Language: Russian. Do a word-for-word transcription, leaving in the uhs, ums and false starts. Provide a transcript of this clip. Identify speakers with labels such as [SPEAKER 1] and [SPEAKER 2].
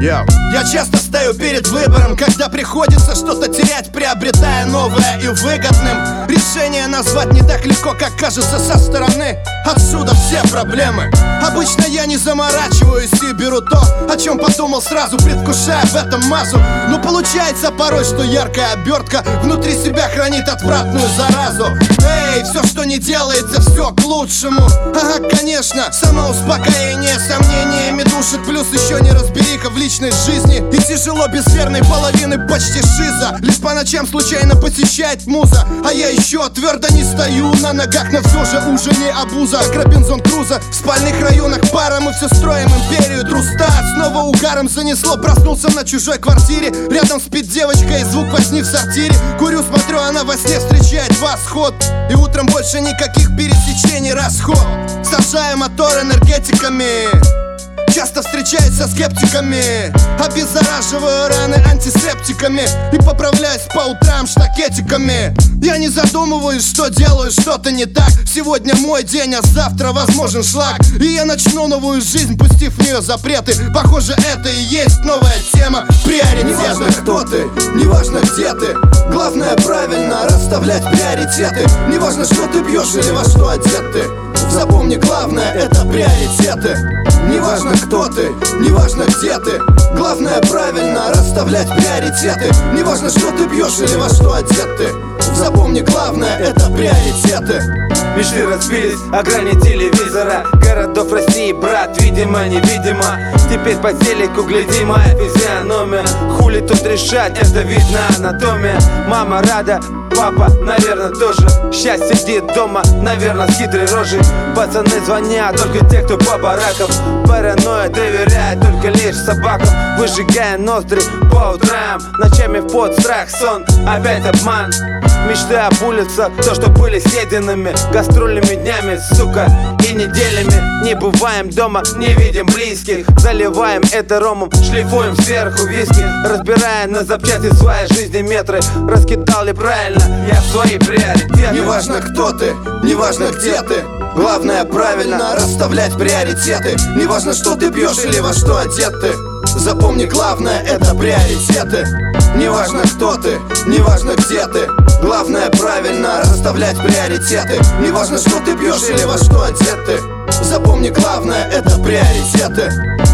[SPEAKER 1] Yeah. Я часто стою перед выбором, когда приходится что-то терять, приобретая новое и выгодным. Решение назвать не так легко, как кажется со стороны. Отсюда все проблемы. Обычно я не заморачиваюсь и беру то, о чем подумал сразу, предвкушая в этом массу. Но получается порой, что яркая обертка внутри себя хранит отвратную заразу. Эй, все, что не делается, все к лучшему. Ага, конечно, самоуспокоение сомнениями душит. Плюс еще неразбериха в личной жизни. И тяжело без верной половины, почти шиза. Лишь по ночам случайно посещает муза. А я еще твердо не стою на ногах, но все же уже не обуза. Как Робинзон Крузо в спальных районах пара. Мы все строим империю Труста. Снова угаром занесло, проснулся на чужой квартире. Рядом спит девочка и звук возни в сортире. Курю, смотрю, она во сне встречает восход. И утром больше никаких пересечений, расход. Сажаю мотор энергетиками. Часто встречаюсь со скептиками. Обеззараживаю раны антисептиками. И поправляюсь по утрам штакетиками. Я не задумываюсь, что делаю что-то не так. Сегодня мой день, а завтра возможен шлак. И я начну новую жизнь, пустив в нее запреты. Похоже, это и есть новая тема приоритета.
[SPEAKER 2] Неважно, кто ты, неважно, где ты. Главное правильно расставлять приоритеты. Неважно, что ты пьешь или во что одет ты. Запомни, главное это приоритеты. Неважно, кто ты, неважно, где ты. Главное правильно расставлять приоритеты. Неважно, что ты пьешь или во что одет ты. Запомни, главное это приоритеты.
[SPEAKER 3] Мечты разбились о грани телевизора. Городов России, брат, видимо, невидимо. Теперь по телеку гляди моя физиономия. Хули тут решать, это видно анатомия. Мама рада, папа, наверное, тоже. Счастье сидит дома, наверное, с хитрой рожей. Пацаны звонят, только те, кто по баракам. Паранойя доверяет только лишь собакам. Выжигая ноздри по утрам. Ночами в пот, страх, сон, опять обман. Мечты об улицах, то, что были съеденными гастрольными днями, сука, и неделями. Не бываем дома, не видим близких. Заливаем это ромом, шлифуем сверху виски. Разбирая на запчасти своей жизни метры. Раскидал ли правильно я свои приоритеты.
[SPEAKER 2] Неважно, кто ты, неважно, где ты. Главное правильно расставлять приоритеты. Неважно, что ты пьешь или во что одет ты. Запомни, главное это приоритеты. Неважно, кто ты, неважно, где ты. Главное правильно расставлять приоритеты. Неважно, что ты пьешь или во что одет ты. Запомни, главное это приоритеты.